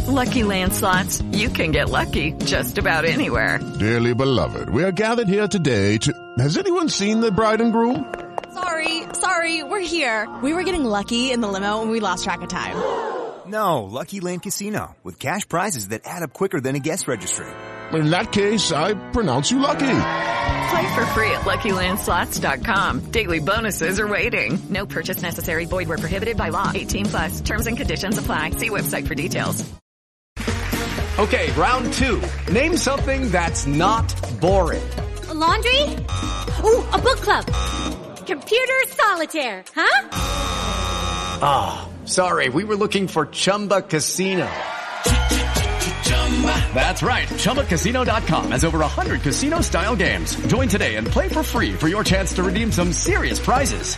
With Lucky Land Slots, you can get lucky just about anywhere. Dearly beloved, we are gathered here today to... Has anyone seen the bride and groom? Sorry, we're here. We were getting lucky in the limo and we lost track of time. No, Lucky Land Casino, with cash prizes that add up quicker than a guest registry. In that case, I pronounce you lucky. Play for free at LuckyLandSlots.com. Daily bonuses are waiting. No purchase necessary. Void where prohibited by law. 18+. Terms and conditions apply. See website for details. Okay, round two. Name something that's not boring. A laundry? Ooh, a book club. Computer solitaire, huh? Ah, sorry, we were looking for Chumba Casino. That's right, ChumbaCasino.com has over 100 casino-style games. Join today and play for free for your chance to redeem some serious prizes.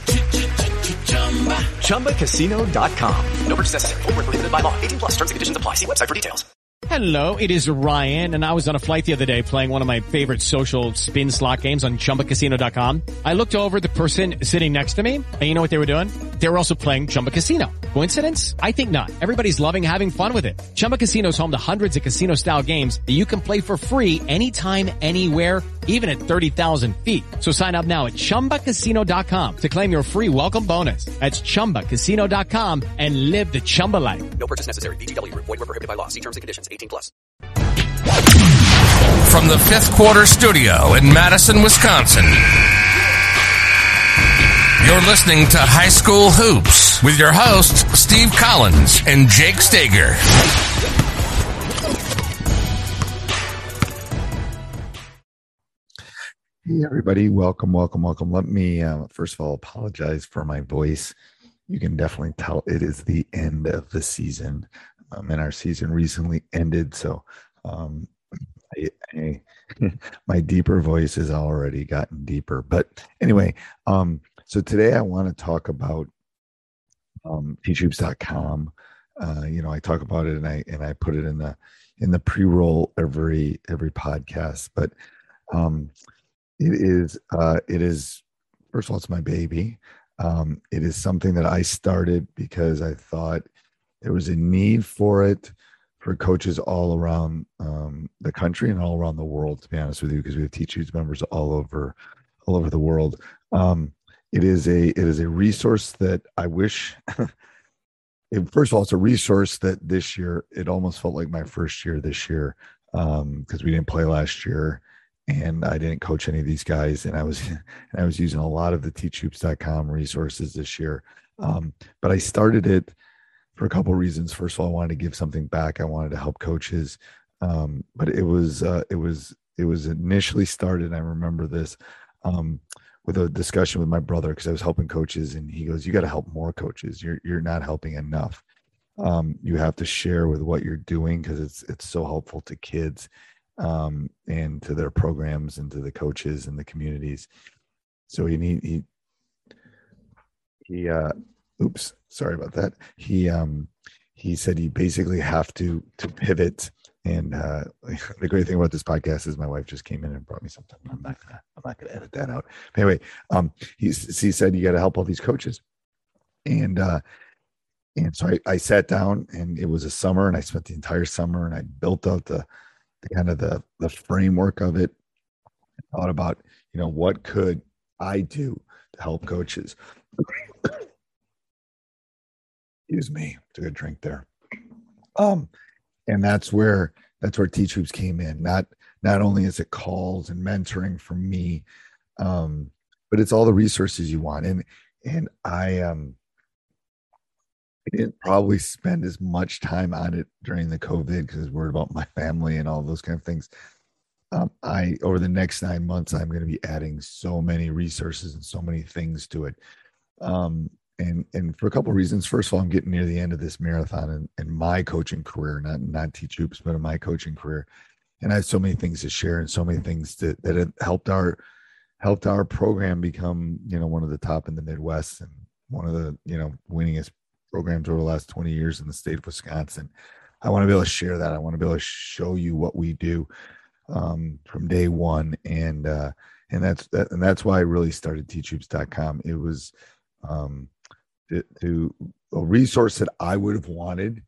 ChumbaCasino.com. No purchase necessary. Void where prohibited by law. 18+. Terms and conditions apply. See website for details. Hello, it is Ryan, and I was on a flight the other day playing one of my favorite social spin slot games on ChumbaCasino.com. I looked over at the person sitting next to me, and you know what they were doing? They were also playing Chumba Casino. Coincidence? I think not. Everybody's loving having fun with it. Chumba Casino is home to hundreds of casino-style games that you can play for free anytime, anywhere, even at 30,000 feet. So sign up now at ChumbaCasino.com to claim your free welcome bonus. That's ChumbaCasino.com and live the Chumba life. No purchase necessary. VGW. Void where prohibited by law. See terms and conditions. 18+. From the Fifth Quarter Studio in Madison, Wisconsin. You're listening to High School Hoops with your hosts, Steve Collins and Jake Stager. Hey, everybody. Welcome. Let me, first of all, apologize for my voice. You can definitely tell it is the end of the season, and our season recently ended. So my deeper voice has already gotten deeper. But anyway, so today I want to talk about teachhoops.com. I talk about it and I put it in the pre-roll every podcast. But it is first of all, it's my baby. It is something that I started because I thought there was a need for it for coaches all around the country and all around the world, to be honest with you, because we have Teach Hoops members all over the world. It is a resource that I wish. First of all, it's a resource that this year it almost felt like my first year this year because we didn't play last year and I didn't coach any of these guys, and I was using a lot of the teachhoops.com resources this year. But I started it for a couple of reasons. First of all, I wanted to give something back. I wanted to help coaches, but it was initially started. I remember this. With a discussion with my brother, because I was helping coaches, and he goes, "You got to help more coaches. You're not helping enough. You have to share with what you're doing because it's so helpful to kids and to their programs and to the coaches and the communities." So he oops, sorry about that. He said you basically have to pivot. And the great thing about this podcast is my wife just came in and brought me something. I'm not gonna edit that out. But anyway, he said you got to help all these coaches, and so I sat down, and it was a summer, and I spent the entire summer, and I built out the kind of the framework of it. I thought about what could I do to help coaches. Excuse me, took a drink there. And that's where Teach Hoops came in. Not only is it calls and mentoring from me, but it's all the resources you want. And I didn't probably spend as much time on it during the COVID because I was worried about my family and all those kind of things. Over the next 9 months, I'm going to be adding so many resources and so many things to it. And for a couple of reasons. First of all, I'm getting near the end of this marathon in my coaching career, not Teach Hoops, but in my coaching career. And I have so many things to share and so many things that have helped our program become, one of the top in the Midwest and one of the, winningest programs over the last 20 years in the state of Wisconsin. I want to be able to share that. I want to be able to show you what we do from day one. And that's why I really started teachhoops.com. It was, to a resource that I would have wanted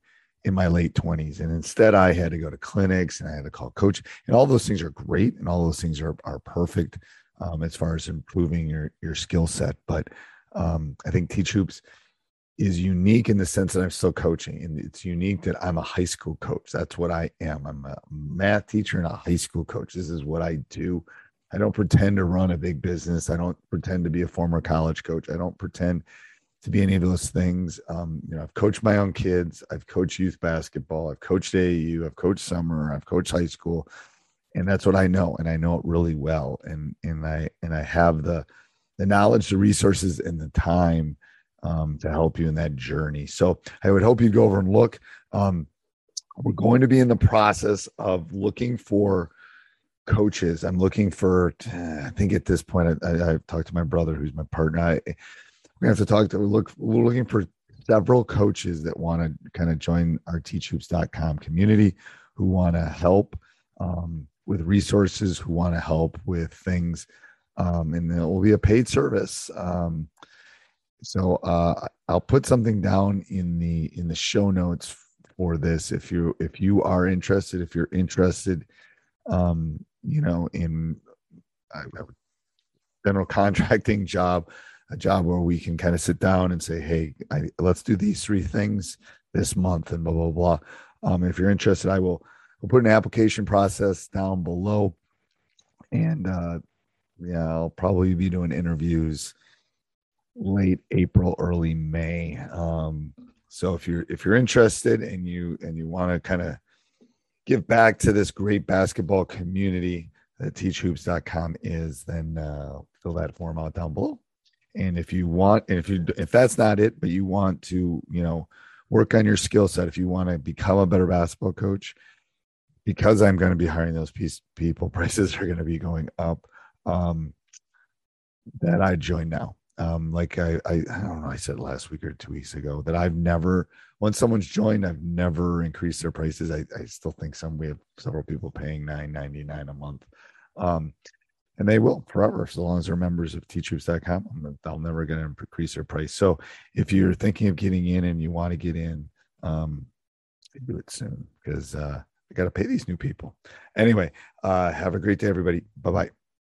in my late 20s. And instead I had to go to clinics and I had to call coach, and all those things are great. And all those things are perfect as far as improving your skill set. But I think Teach Hoops is unique in the sense that I'm still coaching, and it's unique that I'm a high school coach. That's what I am. I'm a math teacher and a high school coach. This is what I do. I don't pretend to run a big business. I don't pretend to be a former college coach. I don't pretend to be any of those things. I've coached my own kids. I've coached youth basketball. I've coached AAU. I've coached summer. I've coached high school, and that's what I know, and I know it really well. And I have the knowledge, the resources, and the time to help you in that journey. So I would hope you go over and look. We're going to be in the process of looking for coaches. I'm looking for, I think at this point, I've talked to my brother, who's my partner. We're going to have to we're looking for several coaches that want to kind of join our teachhoops.com community, who want to help with resources, who want to help with things. And it will be a paid service. So I'll put something down in the show notes for this. If you are interested, if you're interested, in a general contracting job, a job where we can kind of sit down and say, hey, let's do these 3 things this month and blah, blah, blah. If you're interested, we'll put an application process down below, and I'll probably be doing interviews late April, early May. So if you're interested and you want to kind of give back to this great basketball community that teachhoops.com is, then fill that form out down below. And if that's not it, but you want to, work on your skill set, if you want to become a better basketball coach, because I'm going to be hiring those people, prices are going to be going up, that I join now. Like I don't know, I said last week or 2 weeks ago that once someone's joined, I've never increased their prices. I still think we have several people paying $9.99 a month. And they will forever, so long as they're members of teachhoops.com. They're never going to increase their price. So if you're thinking of getting in and you want to get in, do it soon, because I got to pay these new people. Anyway, have a great day, everybody. Bye-bye.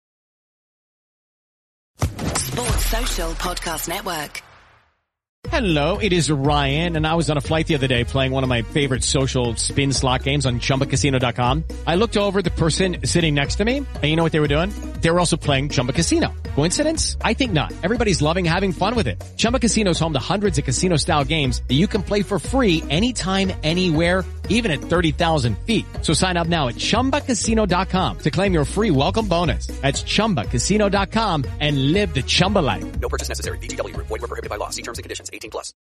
Sports Social Podcast Network. Hello, it is Ryan, and I was on a flight the other day playing one of my favorite social spin slot games on ChumbaCasino.com. I looked over at the person sitting next to me, and you know what they were doing? They were also playing Chumba Casino. Coincidence? I think not. Everybody's loving having fun with it. Chumba Casino is home to hundreds of casino-style games that you can play for free anytime, anywhere, even at 30,000 feet. So sign up now at ChumbaCasino.com to claim your free welcome bonus. That's ChumbaCasino.com and live the Chumba life. No purchase necessary. VGW. Void where prohibited by law. See terms and conditions. 18+.